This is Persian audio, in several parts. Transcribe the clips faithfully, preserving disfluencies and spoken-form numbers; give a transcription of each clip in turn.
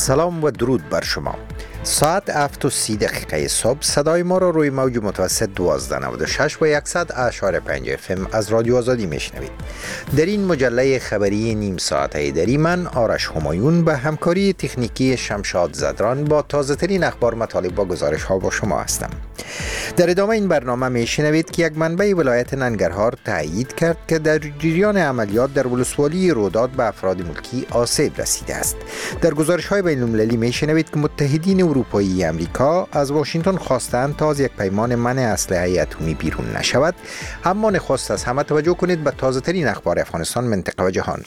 سلام و درود بر شما. ساعت هفت و سی دقیقه صبح صدای ما را روی موج متوسط دوازده نود و شش و صد اشاره پنج اف ام از رادیو آزادی میشنوید. در این مجله خبری نیم ساعته دری من آرش همایون به همکاری تکنیکی شمشاد زدران با تازه ترین اخبار، مطالب و گزارش ها با شما هستم. در ادامه این برنامه میشنوید که یک منبع ولایت ننگرهار تایید کرد که در جریان عملیات در ولسوالی روداد به افراد ملکی آسیب رسیده است. در گزارش های بین المللی میشنوید که متحدین اروپایی امریکا از واشنگتن خواستند تا از یک پیمان منع اسلحه اتمی بیرون نشود، اما نخست از همه توجه کنید به تازه ترین اخبار افغانستان، منطقه و جهان.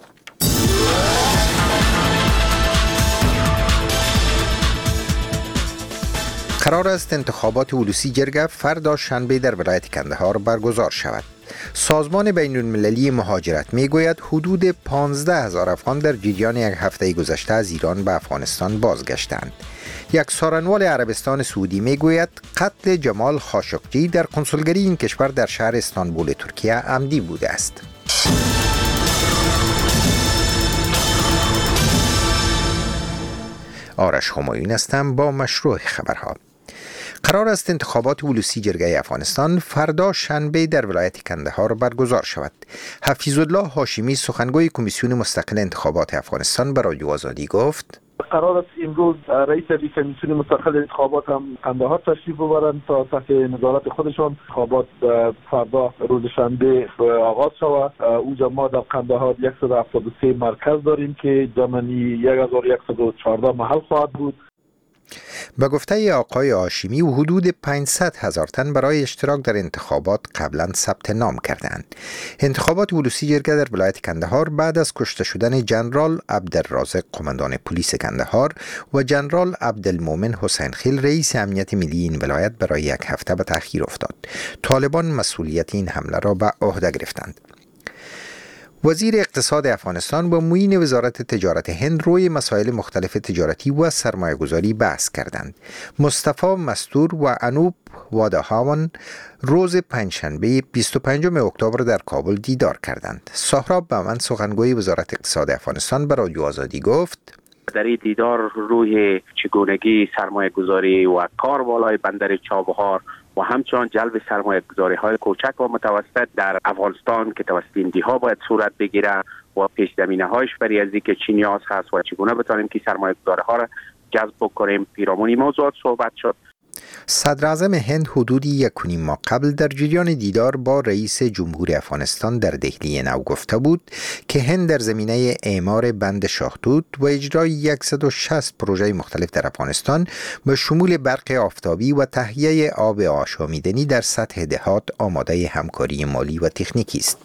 قرار است انتخابات ولوسی جرگه فردا شنبه در ولایت کندهار برگزار شود. سازمان بین المللی مهاجرت می گوید حدود پانزده هزار افغان در جریان یک هفته گذشته از ایران به افغانستان بازگشتند. یک سارنوال عربستان سعودی می گوید قتل جمال خاشقجی در کنسولگری این کشور در شهر استانبول ترکیه عمدی بوده است. آرش همایون هستم با مشروع خبرها. قرار است انتخابات ولوسی جرگه افغانستان فردا شنبه در ولایت کندهار برگزار شود. حفیظ الله هاشمی سخنگوی کمیسیون مستقل انتخابات افغانستان به رادیو آزادی گفت: قرار است امروز رئیس کمیسیون مستقل انتخابات هم کندهار تشریف ببرند تا تحت نظارت خودشان انتخابات فردا روز شنبه آغاز شود. اونجا ما در کندهار صد و هفتاد و سه مرکز داریم که جمعی هزار و صد و چهارده محل خواهد بود. به گفته آقای هاشمی حدود پانصد هزار تن برای اشتراک در انتخابات قبلا ثبت نام کردند. انتخابات ولوسی جرگه در ولایت کندهار بعد از کشته شدن جنرال عبدالرازق قماندان پلیس کندهار و جنرال عبدالمومن حسین خیل رئیس امنیت ملی این ولایت برای یک هفته به تأخیر افتاد. طالبان مسئولیت این حمله را به عهده گرفتند. وزیر اقتصاد افغانستان با معین وزارت تجارت هند روی مسائل مختلف تجارتی و سرمایه گذاری بحث کردند. مصطفی مستور و انوپ وادهاون روز پنجشنبه بیست و پنجم اکتبر در کابل دیدار کردند. سهراب بهمن سخنگوی وزارت اقتصاد افغانستان به رادیو آزادی گفت: در این دیدار روی چگونگی سرمایه گذاری و کار بالای بندر چابهار و همچنان جلب سرمایه گذاری های کوچک و متوسط در افغانستان که توسط هندی ها باید صورت بگیره و پیش زمینه هایش برای از اینکه چینیاز هست و چگونه بتانیم که سرمایه گذاری ها را جذب بکنیم پیرامون موضوعات صحبت شد. صدر اعظم هند حدودی یک و نیم ماه قبل در جریان دیدار با رئیس جمهور افغانستان در دهلی نو گفته بود که هند در زمینه اعمار بند شاهتوت و اجرای صد و شصت پروژه مختلف در افغانستان به شمول برق آفتابی و تهیه آب آشامیدنی در سطح دهات آماده همکاری مالی و تکنیکی است.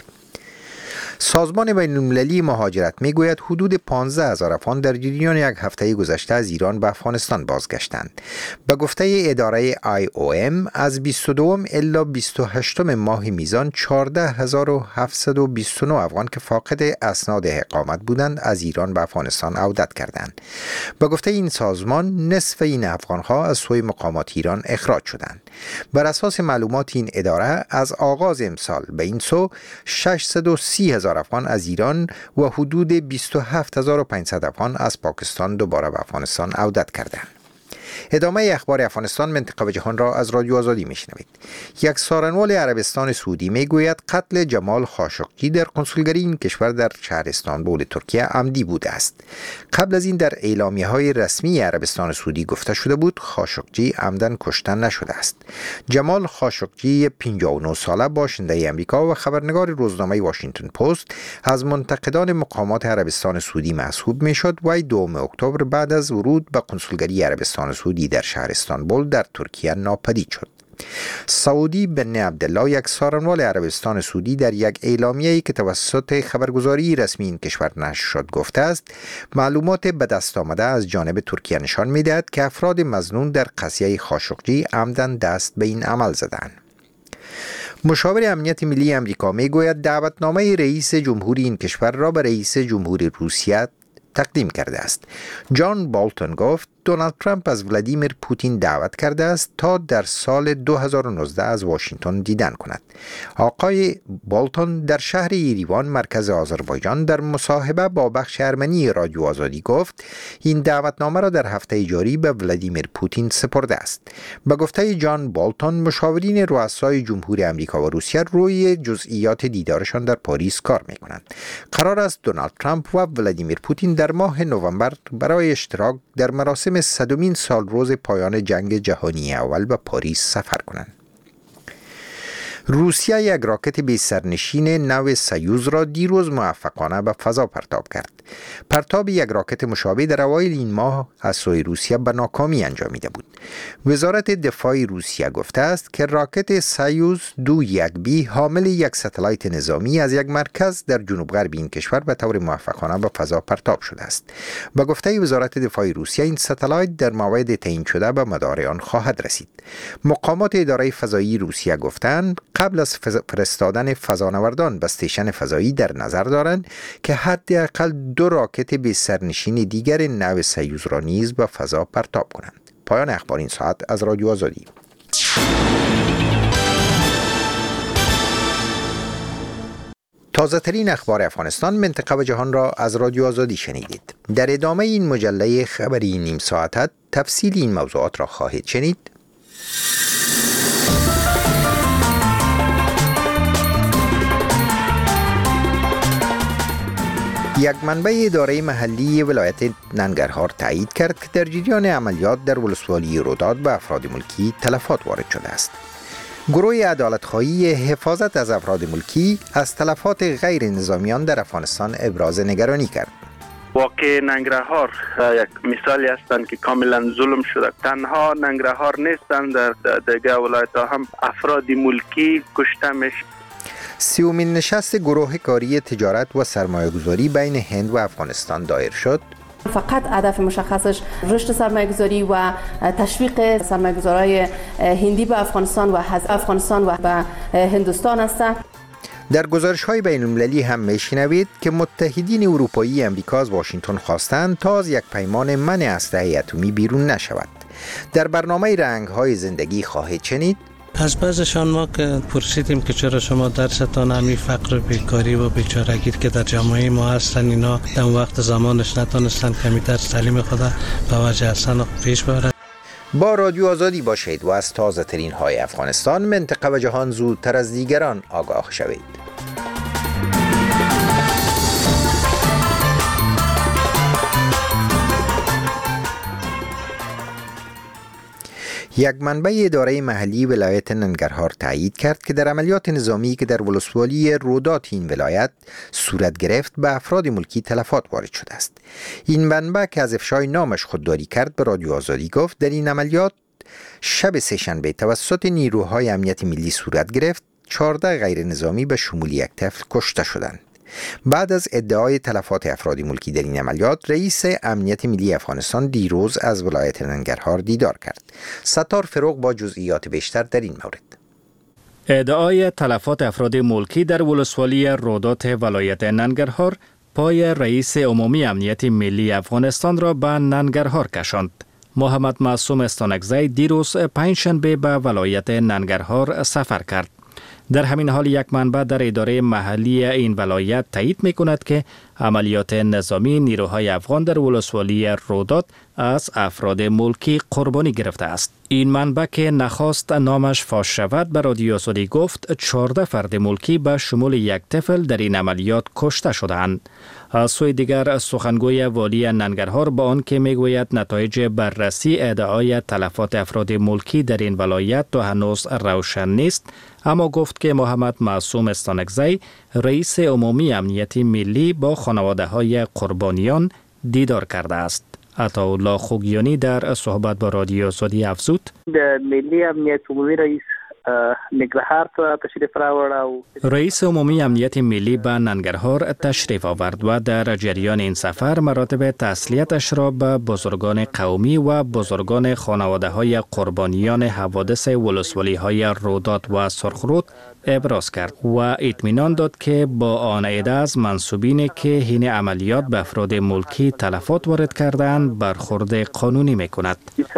سازمان بین المللی مهاجرت می گوید حدود پانزده هزار افغان در جریان یک هفته گذشته از ایران به افغانستان بازگشتند. به گفته اداره آی او ام از بیست و دوم الی بیست و هشتم ماه میزان چهارده هزار و هفتصد و بیست و نه افغان که فاقد اسناد اقامت بودند از ایران به افغانستان عودت کردند. به گفته این سازمان نصف این افغانها از سوی مقامات ایران اخراج شدند. بر اساس معلومات این اداره از آغاز امسال به این سو ششصد و سی هزار افغان از ایران و حدود بیست و هفت هزار و پانصد افغان از پاکستان دوباره به افغانستان عودت کردند. ادامه اخبار افغانستان، منطقه و جهان را از رادیو آزادی میشنوید. یک سارنوال عربستان سعودی میگوید قتل جمال خاشقجی در کنسولگری این کشور در شهر استانبول ترکیه عمدی بوده است. قبل از این در اعلامیه های رسمی عربستان سعودی گفته شده بود خاشقجی عمدن کشته نشده است. جمال خاشقجی پنجاه و نه ساله باشنده امریکا و خبرنگار روزنامه واشنگتن پست از منتقدان مقامات عربستان سعودی محسوب میشد و دوم اکتبر بعد از ورود به کنسولگری عربستان سعودی در شهر استانبول در ترکیه ناپدید شد. سعودی بن عبدالله یک سارنوال عربستان سعودی در یک اعلامیه‌ای که توسط خبرگزاری رسمی این کشور نشر شد گفته است معلومات به دست آمده از جانب ترکیه نشان می‌دهد که افراد مظنون در قضیه خاشقجی عمدن دست به این عمل زدند. مشاور امنیت ملی امریکا میگوید دعوتنامه رئیس جمهوری این کشور را به رئیس جمهوری روسیه تقدیم کرده است. جان بالتون گفت دونالد ترامپ از ولادیمیر پوتین دعوت کرده است تا در سال دو هزار و نوزده از واشنگتن دیدن کند. آقای بولتون در شهر یریوان مرکز آذربایجان در مصاحبه با بخش ارمنی رادیو آزادی گفت این دعوتنامه را در هفته جاری به ولادیمیر پوتین سپرده است. به گفته جان بولتون، مشاورین رؤسای جمهوری آمریکا و روسیه روی جزئیات دیدارشان در پاریس کار می‌کنند. قرار است دونالد ترامپ و ولادیمیر پوتین در ماه نوامبر برای اشتراک در مراسم صدمین سالروز پایان جنگ جهانی اول به پاریس سفر کنند. روسیه یک راکت بی سرنشین نو سیوز را دیروز موفقانه به فضا پرتاب کرد. پرتاب یک راکت مشابه در اوایل این ماه از سوی روسیه به ناکامی انجامیده بود. وزارت دفاع روسیه گفته است که راکت سیوز دو یک بی حامل یک ستلایت نظامی از یک مرکز در جنوب غرب این کشور به طور موفقانه به فضا پرتاب شده است. به گفته وزارت دفاع روسیه این ستلایت در موعد تعیین شده به مدار آن خواهد رسید. مقامات اداره فضایی روسیه گفتند قبل از فرستادن فضانوردان به استیشن فضایی در نظر دارند که حداقل دو راکت بی سرنشین دیگر نو سیوز را نیز به فضا پرتاب کنند. پایان اخبار این ساعت از رادیو آزادی. تازه ترین اخبار افغانستان، منطقه و جهان را از رادیو آزادی شنیدید. در ادامه این مجله خبری نیم ساعت تفصیل این موضوعات را خواهید شنید. یک منبع اداره محلی ولایت ننگرهار تایید کرد که در جریان عملیات در ولسوالی رودات به افراد ملکی تلفات وارد شده است. گروه عدالت‌خواهی حفاظت از افراد ملکی از تلفات غیر نظامیان در افغانستان ابراز نگرانی کرد. واقع ننگرهار یک مثالی هستند که کاملا ظلم شده. تنها ننگرهار نیستند، در دیگر ولایت‌ها هم افراد ملکی کشته میشه. سیومین نشست گروه کاری تجارت و سرمایه‌گذاری بین هند و افغانستان دایر شد. فقط هدف مشخصش رشد سرمایه‌گذاری و تشویق سرمایه‌گذارای هندی به افغانستان و از افغانستان و به هندوستان است. در گزارش‌های بین‌المللی هم می‌شنوید که متحدین اروپایی امریکا از واشنگتن خواستند تا از یک پیمان منع اسلحه اتمی بیرون نشود. در برنامه رنگ‌های زندگی خواهید شنید از بعضشان ما که پرسیدیم که چرا شما درستان همی فقر و بیکاری و بیچارگی که در جامعه ما هستن اینا در وقت زمانش نتونستن کمی در تعلیم خود به وجه اصلا پیش ببرد. با رادیو آزادی باشید و از تازه ترین های افغانستان، منطقه و جهان زودتر از دیگران آگاه شوید. یک منبع اداره محلی ولایت ننگرهار تایید کرد که در عملیات نظامی که در ولسوالی رودات این ولایت صورت گرفت به افراد ملکی تلفات وارد شده است. این منبع که از افشای نامش خودداری کرد به رادیو آزادی گفت در این عملیات شب سه‌شنبه توسط نیروهای امنیت ملی صورت گرفت. چهارده غیر نظامی به شمول یک طفل کشته شدند. بعد از ادعای تلفات افراد ملکی در این عملیات، رئیس امنیت ملی افغانستان دیروز از ولایت ننگرهار دیدار کرد. ستار فروغ با جزئیات بیشتر در این مورد. ادعای تلفات افراد ملکی در ولسوالی رودات ولایت ننگرهار پای رئیس عمومی امنیت ملی افغانستان را به ننگرهار کشاند. محمد معصوم استانکزی دیروز پنجشنبه به ولایت ننگرهار سفر کرد. در همین حال یک منبع در اداره محلی این ولایت تایید می کند که عملیات نظامی نیروهای افغان در ولسوالی رودات از افراد ملکی قربانی گرفته است. این منبع که نخواست نامش فاش شود به رادیو آزادی گفت چهارده فرد ملکی به شمول یک طفل در این عملیات کشته شدند. از سوی دیگر سخنگوی والی ننگرهار با آن که میگوید نتایج بررسی ادعای تلفات افراد ملکی در این ولایت تا هنوز روشن نیست، اما گفت که محمد معصوم استانکزی رئیس عمومی امنیت ملی با خانواده های قربانیان دیدار کرده است. عطاالله خوگیانی در صحبت با رادیو آزادی افزود ملی امنیت عمومی رئیس ننګرهار ته تشریف راوړ او رئیس عمومی امنیت ملی به ننگرهار تشریف آورد و در جریان این سفر مراتب تسلیتش را به بزرگان قومی و بزرگان خانواده های قربانیان حوادث ولسوالی های رودات و سرخرود ابراز کرد و اطمینان داد که با آن عده از منسوبینی که حین عملیات به افراد ملکی تلفات وارد کردند برخورد قانونی میکند.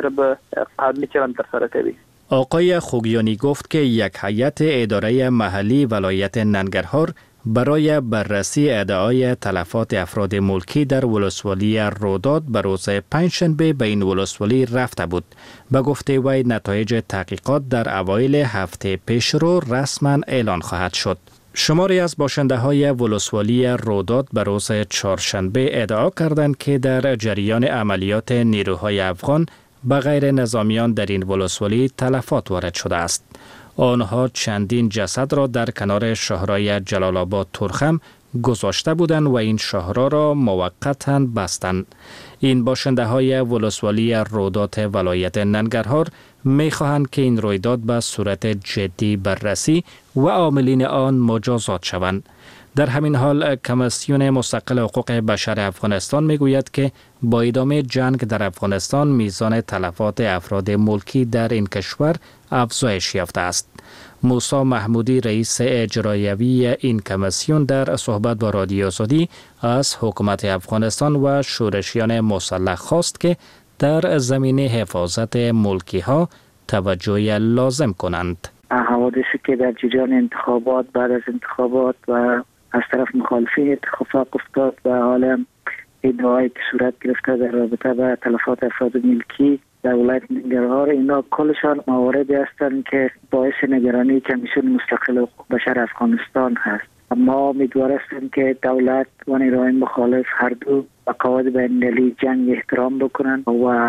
آقای خوگیانی گفت که یک هیئت اداره محلی ولایت ننگرهار برای بررسی ادعای تلفات افراد ملکی در ولسوالی رودات به روز پنجشنبه به این ولسوالی رفته بود. به گفته وی نتایج تحقیقات در اوایل هفته پیشرو رسما اعلان خواهد شد. شماری از باشنده های ولسوالی رودات به روز چهارشنبه ادعا کردند که در جریان عملیات نیروهای افغان به غیر نظامیان در این ولسوالی تلفات وارد شده است. آنها چندین جسد را در کنار شهرهای جلال آباد ترخم گذاشته بودند و این شهرها را موقتا بستند. این باشنده های ولسوالی رودات ولایت ننگرهار می خواهند که این رویداد به صورت جدی بررسی و عاملین آن مجازات شوند. در همین حال کمیسیون مستقل حقوق بشر افغانستان می گوید که با ادامه جنگ در افغانستان میزان تلفات افراد ملکی در این کشور افزایش یافته است. موسی محمودی رئیس اجرایوی این کمیسیون در صحبت با رادیو آزادی از حکومت افغانستان و شورشیان مسلح خواست که در زمینه حفاظت ملکی ها توجه لازم کنند. حوادثی که در جریان انتخابات بعد از انتخابات و از طرف مخالفین اتفاق افتاد و حالا ادعایی که صورت گرفته در رابطه با تلفات افراد ملکی در ولایت ننگرهار، اینا کلشان مواردی هستند که باعث نگرانی کمیسیون مستقل حقوق بشر افغانستان هست. ما امیدوار هستیم که دولت و نیروهای مخالف هر دو به قواعد بین‌المللی جنگ احترام بکنند و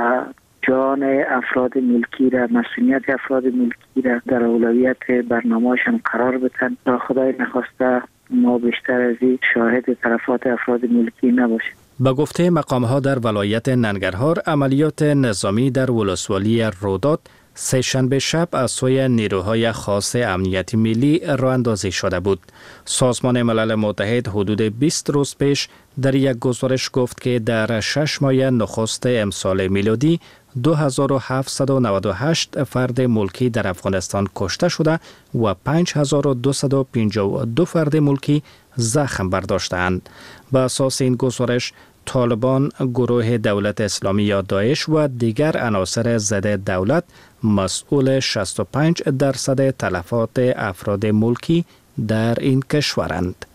جان افراد ملکی را، مسئولیت افراد ملکی را در اولویت برنامه‌شان قرار بدن تا خدای نخواسته ما بیشتر از این شاهد تلفات افراد ملکی نباشیم. با گفته مقام‌ها در ولایت ننگرهار، عملیات نظامی در ولسوالی رودات سه شنبه شب از سوی نیروهای خاص امنیت ملی راه اندازی شده بود. سازمان ملل متحد حدود بیست روز پیش در یک گزارش گفت که در شش ماه نخست امسال میلادی دو هزار و هفتصد و نود و هشت فرد ملکی در افغانستان کشته شده و پنج هزار و دویست و پنجاه و دو فرد ملکی زخم برداشتند. به اساس این گزارش، طالبان، گروه دولت اسلامی یا داعش و دیگر عناصر ضد دولت مسئول شصت و پنج درصد تلفات افراد ملکی در این کشورند.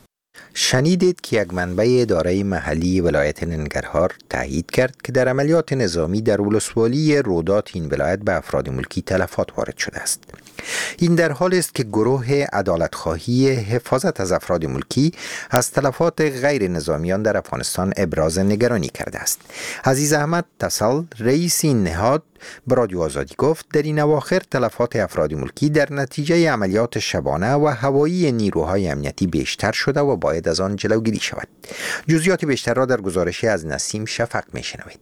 شنیدید که یک منبع اداره محلی ولایت ننگرهار تایید کرد که در عملیات نظامی در ولسوالی رودات این ولایت به افراد ملکی تلفات وارد شده است. این در حال است که گروه عدالتخواهی حفاظت از افراد ملکی از تلفات غیر نظامیان در افغانستان ابراز نگرانی کرده است. عزیز احمد تسل، رئیس این نهاد، به رادیو آزادی گفت در این اواخر تلفات افراد ملکی در نتیجه عملیات شبانه و هوایی نیروهای امنیتی بیشتر شده و باید از آن جلوگیری شود. جزئیات بیشتر را در گزارشی از نسیم شفق میشنوید.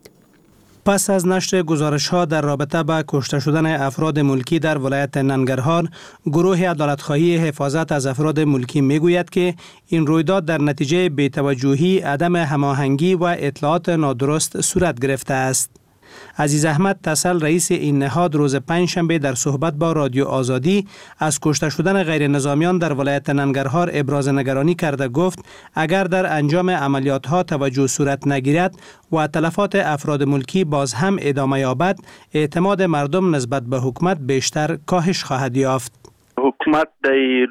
پس از نشر گزارش‌ها در رابطه با کشته شدن افراد ملکی در ولایت ننگرهار، گروه عدالتخواهی حفاظت از افراد ملکی میگوید که این رویداد در نتیجه بی‌توجهی، عدم هماهنگی و اطلاعات نادرست صورت گرفته است. عزیز احمد تسل، رئیس این نهاد، روز پنجشنبه در صحبت با رادیو آزادی از کشته شدن غیر نظامیان در ولایت ننگرهار ابراز نگرانی کرده گفت اگر در انجام عملیات ها توجه صورت نگیرد و تلفات افراد ملکی باز هم ادامه یابد، اعتماد مردم نسبت به حکومت بیشتر کاهش خواهد یافت. حکومت در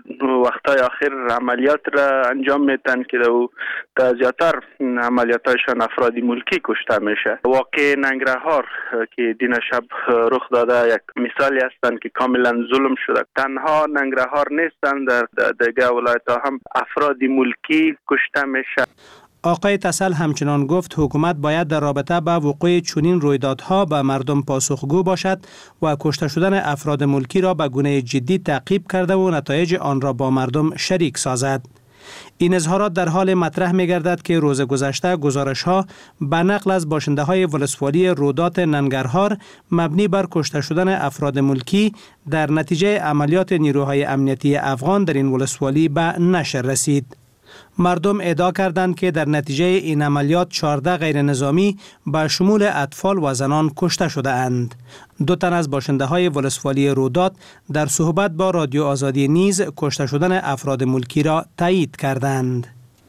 وقتای آخر عملیات را انجام میتن که در زیادتر عملیاتشان افرادی ملکی کشته میشه. واقع ننگرهار که دین شب رخ داده یک مثالی هستند که کاملا ظلم شده. تنها ننگرهار نیستند، در دیگه ولایت ها هم افرادی ملکی کشته میشه. آقای تسل همچنان گفت حکومت باید در رابطه با وقوع چنین رویدادها به مردم پاسخگو باشد و کشته شدن افراد ملکی را به گونه جدی تعقیب کرده و نتایج آن را با مردم شریک سازد. این اظهارات در حال مطرح می گردد که روز گذشته گزارش ها به نقل از باشنده های ولسوالی رودات ننگرهار مبنی بر کشته شدن افراد ملکی در نتیجه عملیات نیروهای امنیتی افغان در این ولسوالی به نشر رسید. مردم ادعا کردند که در نتیجه این عملیات چهارده غیر نظامی به شمول اطفال و زنان کشته شده اند. دو تن از باشنده های ولسوالی رودات در صحبت با رادیو آزادی نیز کشته شدن افراد ملکی را تایید کردند.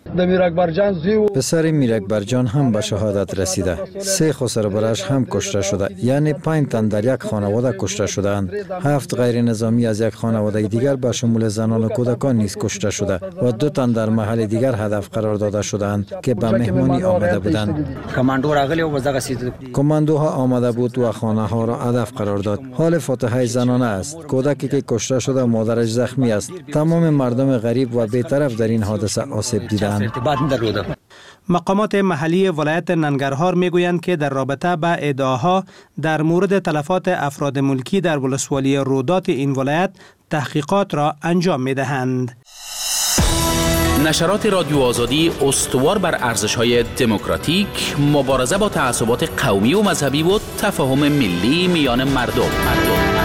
پسر میرکبرجان هم به شهادت رسیده. سه خسر برش هم کشته شده. یعنی پنج تن در یک خانواده کشته شدند. هفت غیر نظامی از یک خانواده دیگر به شمول زنان و کودکان نیز کشته شده و دو تن در محل دیگر هدف قرار داده شدند که به مهمانی آمده بودند. کماندوها آمده بود و خانه ها را هدف قرار داد. حال فاتحه زنانه است. کودکی که کشته شده مادرش زخمی است. تمام مردم غریب و بی‌طرف در این حادثه آسیب دیدند. مقامات محلی ولایت ننگرهار میگویند که در رابطه با ادعاها در مورد تلفات افراد ملکی در ولسوالی رودات این ولایت تحقیقات را انجام میدهند. نشرات رادیو آزادی استوار بر ارزش‌های دموکراتیک، مبارزه با تعصبات قومی و مذهبی و تفاهم ملی میان مردم. مردم.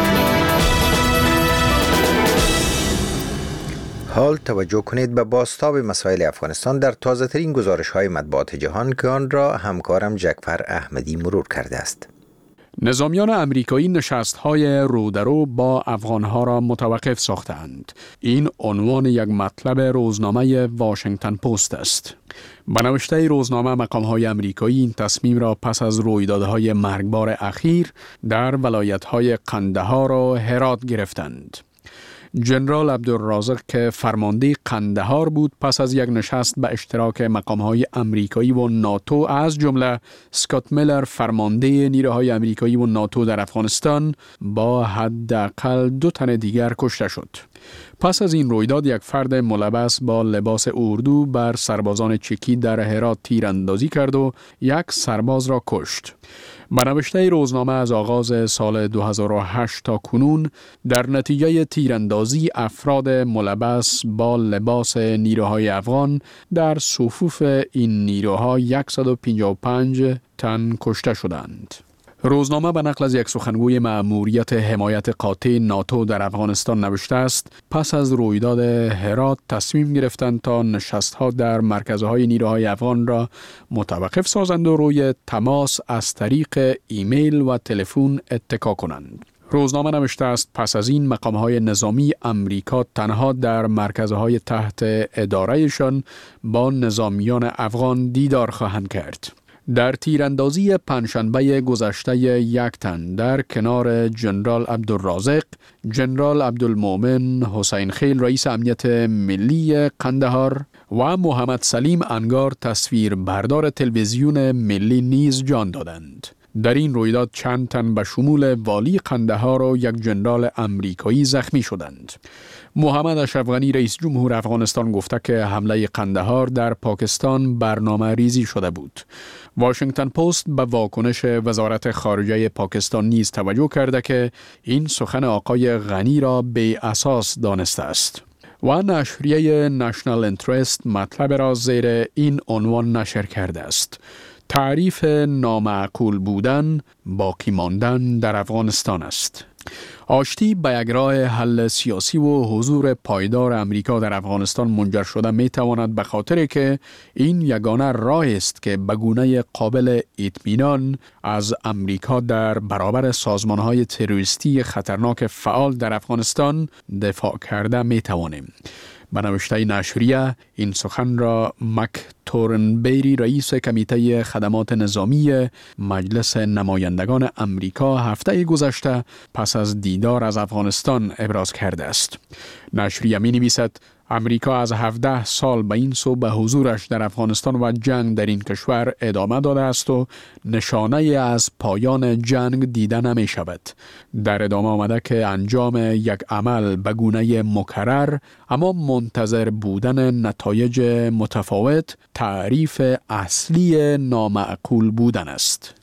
حال توجه کنید به بازتاب مسائل افغانستان در تازه‌ترین گزارش‌های مطبوعات جهان که آن را همکارم جعفر احمدی مرور کرده است. نظامیان امریکایی نشست‌های رودرو با افغان‌ها را متوقف ساختند. این عنوان یک مطلب روزنامه واشنگتن پست است. به نوشته روزنامه مقام‌های امریکایی این تصمیم را پس از رویدادهای مرگبار اخیر در ولایت‌های قندهار و هرات گرفتند. جنرال عبدالرازق که فرمانده قندهار بود پس از یک نشست به اشتراک مقام‌های امریکایی و ناتو از جمله اسکات میلر فرمانده نیروهای امریکایی و ناتو در افغانستان با حداقل دو تن دیگر کشته شد. پس از این رویداد یک فرد ملبس با لباس اردو بر سربازان چکی در هرات تیراندازی کرد و یک سرباز را کشت. به نوشته روزنامه از آغاز سال دو هزار و هشت تا کنون در نتیجه تیراندازی افراد ملبس با لباس نیروهای افغان در صفوف این نیروها صد و پنجاه و پنج تن کشته شدند. روزنامه به نقل از یک سخنگوی مأموریت حمایت قاطع ناتو در افغانستان نوشته است پس از رویداد هرات تصمیم گرفتند تا نشست‌ها در مرکزهای نیروهای افغان را متوقف سازند و روی تماس از طریق ایمیل و تلفن اتکا کنند. روزنامه نوشته است پس از این مقام‌های نظامی امریکا تنها در مرکزهای تحت ادارهشان با نظامیان افغان دیدار خواهند کرد. در تیراندازی پنجشنبه گذشته یک تن در کنار جنرال عبدالرازق، جنرال عبدالمؤمن حسین خیل رئیس امنیت ملی قندهار و محمد سلیم انگار تصویر بردار تلویزیون ملی نیز جان دادند. در این رویداد چند تن به شمول والی قندهار و یک جنرال امریکایی زخمی شدند. محمد اشرف غنی رئیس جمهور افغانستان گفته که حمله قندهار در پاکستان برنامه ریزی شده بود. واشنگتن پست به واکنش وزارت خارجه پاکستان نیز توجه کرده که این سخن آقای غنی را بی اساس دانسته است. و نشریه نشنال انترست مطلب را زیر این عنوان نشر کرده است: تعریف نامعقول بودن باقی ماندن در افغانستان است. آشتی به یک راه حل سیاسی و حضور پایدار امریکا در افغانستان منجر شده می تواند به خاطر که این یگانه راه است که به گونه قابل اطمینان از امریکا در برابر سازمان‌های تروریستی خطرناک فعال در افغانستان دفاع کرده می توانیم. به نوشته نشریه این سخن را مک تورنبری رئیس کمیته خدمات نظامی مجلس نمایندگان امریکا هفته گذشته پس از دیدار از افغانستان ابراز کرده است. نشریه می نویسد امریکا از هفده سال به این سو به حضورش در افغانستان و جنگ در این کشور ادامه داده است و نشانه از پایان جنگ دیده نمی شود. در ادامه آمده که انجام یک عمل به گونه مکرر اما منتظر بودن نتایج متفاوت تعریف اصلی نامعقول بودن است.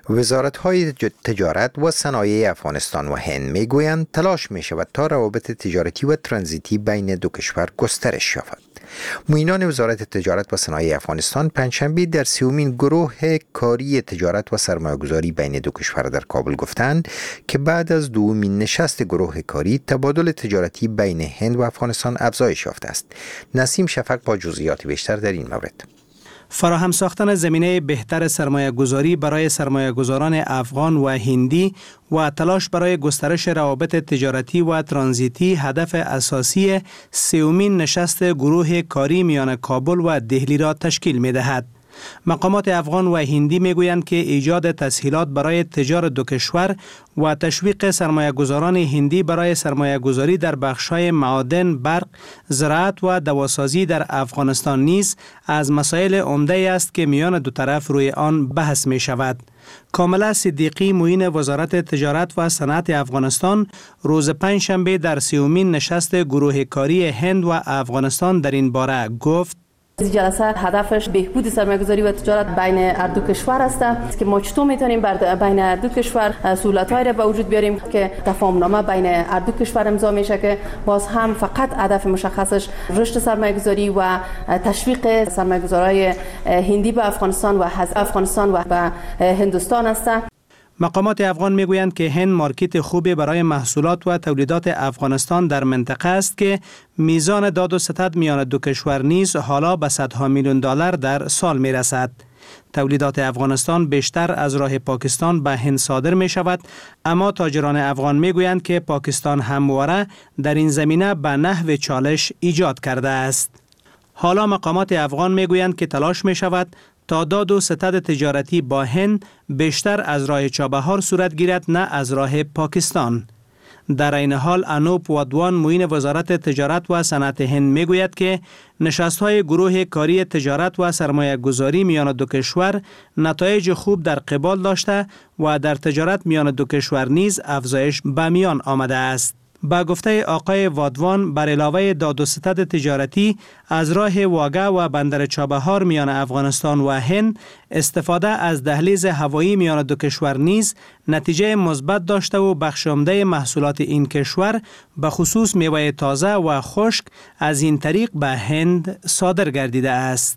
وزارت‌های تجارت و صنایع افغانستان و هند می‌گویند تلاش می‌شود تا روابط تجارتی و ترانزیتی بین دو کشور گسترش یابد. معینان وزارت تجارت و صنایع افغانستان پنجشنبه در سومین گروه کاری تجارت و سرمایه‌گذاری بین دو کشور در کابل گفتند که بعد از دومین نشست گروه کاری تبادل تجارتی بین هند و افغانستان افزایش یافته است. نسیم شفق با جزئیات بیشتر در این مورد. فراهم ساختن زمینه بهتر سرمایه گذاری برای سرمایه گذاران افغان و هندی و تلاش برای گسترش روابط تجارتی و ترانزیتی هدف اساسی سومین نشست گروه کاری میان کابل و دهلی را تشکیل می دهد. مقامات افغان و هندی می گویند که ایجاد تسهیلات برای تجار دو کشور و تشویق سرمایه گذاران هندی برای سرمایه گذاری در بخش‌های معادن، برق، زراعت و دواسازی در افغانستان نیز از مسائل عمده است که میان دو طرف روی آن بحث می شود. کاملا صدیقی معین وزارت تجارت و صنعت افغانستان روز پنجشنبه در سومین نشست گروه کاری هند و افغانستان در این باره گفت: این جلسه هدفش بهبود سرمایه‌گذاری و تجارت بین هر دو کشور است که ما چطور میتونیم بین هر دو کشور سهولت‌هایی را به وجود بیاریم که تفاهم‌نامه بین هر دو کشور امضا میشه که باز هم فقط هدف مشخصش رشد سرمایه‌گذاری و تشویق سرمایه‌گذارای هندی به افغانستان و از افغانستان و به هندوستان است. مقامات افغان میگویند که هند مارکت خوبی برای محصولات و تولیدات افغانستان در منطقه است که میزان داد و ستد میان دو کشور نیز حالا به صدها میلیون دلار در سال می رسد. تولیدات افغانستان بیشتر از راه پاکستان به هند صادر می شود، اما تاجران افغان می گویند که پاکستان همواره در این زمینه به نحو چالش ایجاد کرده است. حالا مقامات افغان می گویند که تلاش می شود تا داد و ستد تجارتی با هند بیشتر از راه چابهار صورت گیرد نه از راه پاکستان. در این حال انوپ وادوان معین وزارت تجارت و صنعت هند میگوید که نشست‌های گروه کاری تجارت و سرمایه گذاری میان دو کشور نتایج خوب در قبال داشته و در تجارت میان دو کشور نیز افزایش به میان آمده است. با گفته آقای وادوان بر علاوه داد و ستد تجارتی از راه واگه و بندر چابهار میان افغانستان و هند استفاده از دهلیز هوایی میان دو کشور نیز نتیجه مثبت داشته و بخش عمده محصولات این کشور به خصوص میوه تازه و خشک از این طریق به هند صادر گردیده است.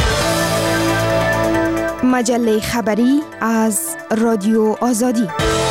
مجله خبری از رادیو آزادی.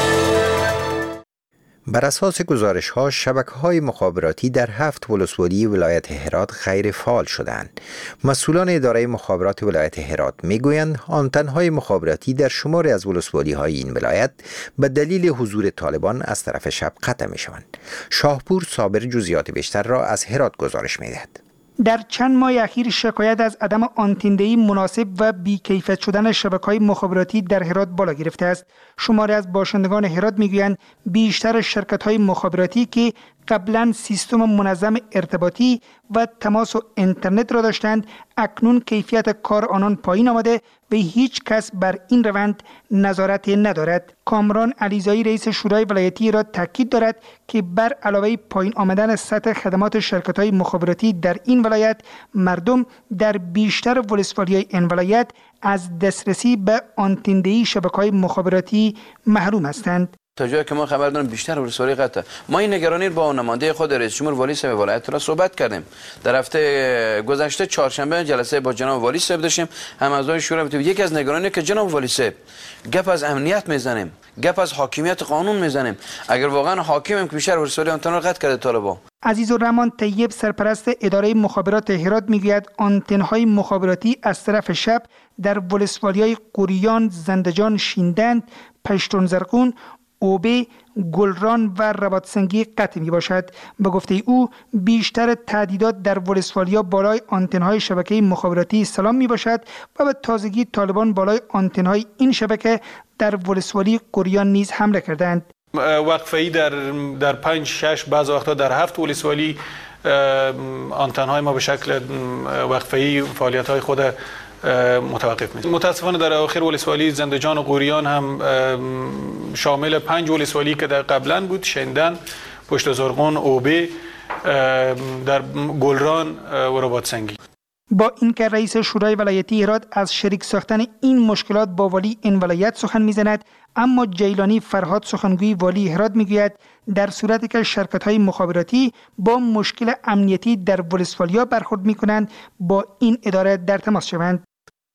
بر اساس گزارش‌ها شبکه‌های مخابراتی در هفت ولسوالی ولایت هرات غیر فعال شدند. مسئولان اداره مخابرات ولایت هرات می‌گویند آنتن‌های مخابراتی در شماری از ولسوالی‌های این ولایت به دلیل حضور طالبان از طرف شب قطع می‌شوند. شاهپور صابر جزئیات بیشتر را از هرات گزارش می‌دهد. در چند ماه اخیر شکایت از عدم آنتندهی مناسب و بی‌کیفیت شدن شبکه‌های مخابراتی در هرات بالا گرفته است. شماری از باشندگان هرات میگویند بیشتر شرکت‌های مخابراتی که قبلا سیستم منظم ارتباطی و تماس و اینترنت را داشتند اکنون کیفیت کار آنان پایین آمده و هیچ کس بر این روند نظارت ندارد. کامران علیزایی رئیس شورای ولایتی را تاکید دارد که بر علاوه پایین آمدن سطح خدمات شرکت‌های مخابراتی در این ولایت مردم در بیشتر ولسوالی‌های این ولایت از دسترسی به آنتندهی شبکه‌های مخابراتی محروم هستند. تا جایی که ما خبر داریم بیشتر ولسوالی قطعه. ما این نگرانی با نماینده خود رئیس جمهور والی صاحب ولایت را صحبت کردیم. در هفته گذشته چهارشنبه جلسه با جناب والی صاحب داشتیم. هم اعضای شورا بود. یکی از نگرانی که جناب والی صاحب گپ از امنیت میزنیم، گپ از حاکمیت قانون میزنیم. اگر واقعا حاکمیم که بیشتر ولسوالی آنتن را قطع کرده طالبان. عزیزالرحمن طیب سرپرست اداره مخابرات هرات میگوید آنتن‌های مخابراتی از طرف شب در ولسوالی‌های قوریان، زندجان، شیندند، پشتون زرقون، اوبه، گلران و رباطسنگی قطع می باشد. به گفته او بیشتر تعدیدات در ولسوالیا بالای آنتن‌های شبکه مخابراتی سلام می باشد و به تازگی طالبان بالای آنتن‌های این شبکه در ولسوالی قوریان نیز حمله کردند. وقفه‌ای در در پنج شش بعض وقتا در هفت ولسوالی آنتن‌های ما به شکل وقفه‌ای فعالیت‌های خود متوقف میشه. متاسفانه در آخر ولسوالی زندجان و قوریان هم شامل پنج ولسوالی که در قبلا بود، شندن، پشت زرغون، اوبه، در گلران و رباطسنگی. با اینکه رئیس شورای ولایتی هرات از شریک ساختن این مشکلات با والی این ولایت سخن میزند، اما جیلانی فرهاد سخنگوی والی هرات میگوید در صورتی که شرکت‌های مخابراتی با مشکل امنیتی در ولسوالیا برخورد میکنند با این اداره در تماس شوند.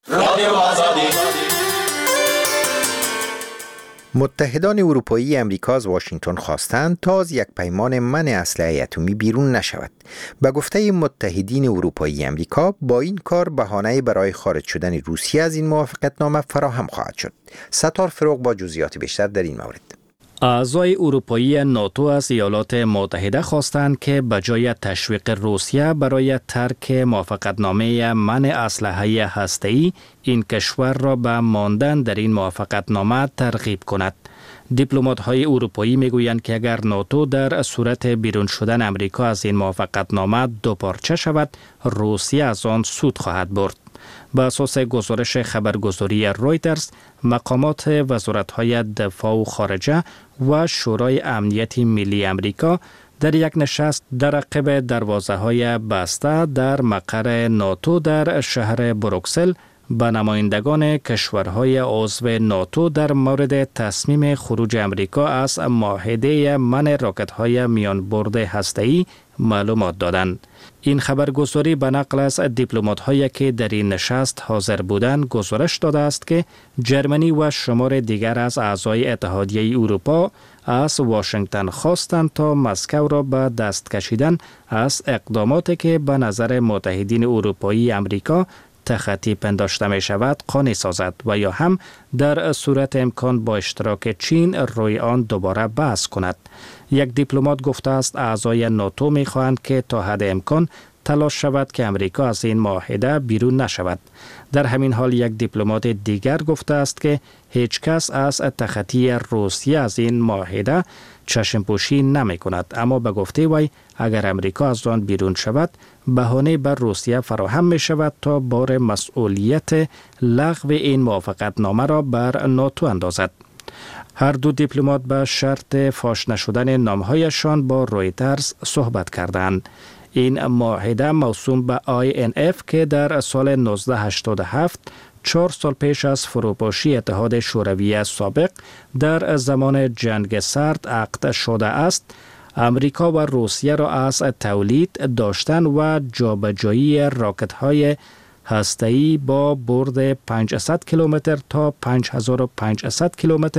متحدان اروپایی امریکا از واشنگتن خواستند تا از یک پیمان منع اسلحه اتمی بیرون نشود. به گفته متحدین اروپایی امریکا با این کار بهانه برای خارج شدن روسیه از این موافقتنامه فراهم خواهد شد. ستار فروغ با جزئیات بیشتر در این مورد. اعضای اروپایی ناتو از ایالات متحده خواستند که بجای تشویق روسیه برای ترک موافقتنامه منع اسلحه هسته‌ای، این کشور را به ماندن در این موافقتنامه ترغیب کند. دیپلمات‌های اروپایی میگویند که اگر ناتو در صورت بیرون شدن امریکا از این موافقتنامه دو پارچه شود، روسیه از آن سود خواهد برد. به اساس گزارش خبرگزاری رویترز، مقامات وزارت‌های دفاع و خارجه و شورای امنیت ملی امریکا در یک نشست در عقب دروازه‌های بسته در مقر ناتو در شهر بروکسل به نمایندگان کشورهای عضو ناتو در مورد تصمیم خروج امریکا از معاهده منع راکت‌های میان برد هسته‌ای معلومات دادند. این خبرگزاری به نقل از دیپلمات‌هایی که در این نشست حاضر بودند گزارش داده است که جرمنی و شمار دیگر از اعضای اتحادیه اروپا از واشنگتن خواستند تا مسکو را به دست کشیدن از اقداماتی که به نظر متحدین اروپایی امریکا تخطی پنداشته می شود قانع سازد و یا هم در صورت امکان با اشتراک چین روی آن دوباره بحث کند. یک دیپلمات گفته است اعضای ناتو می خواهند که تا حد امکان تلاش شود که امریکا از این معاهده بیرون نشود. در همین حال یک دیپلمات دیگر گفته است که هیچ کس از تخطی روسیه از این معاهده چشم پوشی نمی کند، اما به گفته وی اگر امریکا از آن بیرون شود بهانه بر روسیه فراهم می شود تا بار مسئولیت لغو این موافقتنامه را بر ناتو اندازد. هر دو دیپلمات به شرط فاش نشدن نامهایشان با رویترز صحبت کردند. این معاهده موسوم به آی ان اف که در سال نوزده هشتاد و هفت چهار سال پیش از فروپاشی اتحاد شوروی سابق در زمان جنگ سرد عقد شده است، امریکا و روسیه را از تولید، داشتن و جابجایی راکت‌های هسته‌ای با برد پانصد کیلومتر تا پنج هزار و پانصد کیلومتر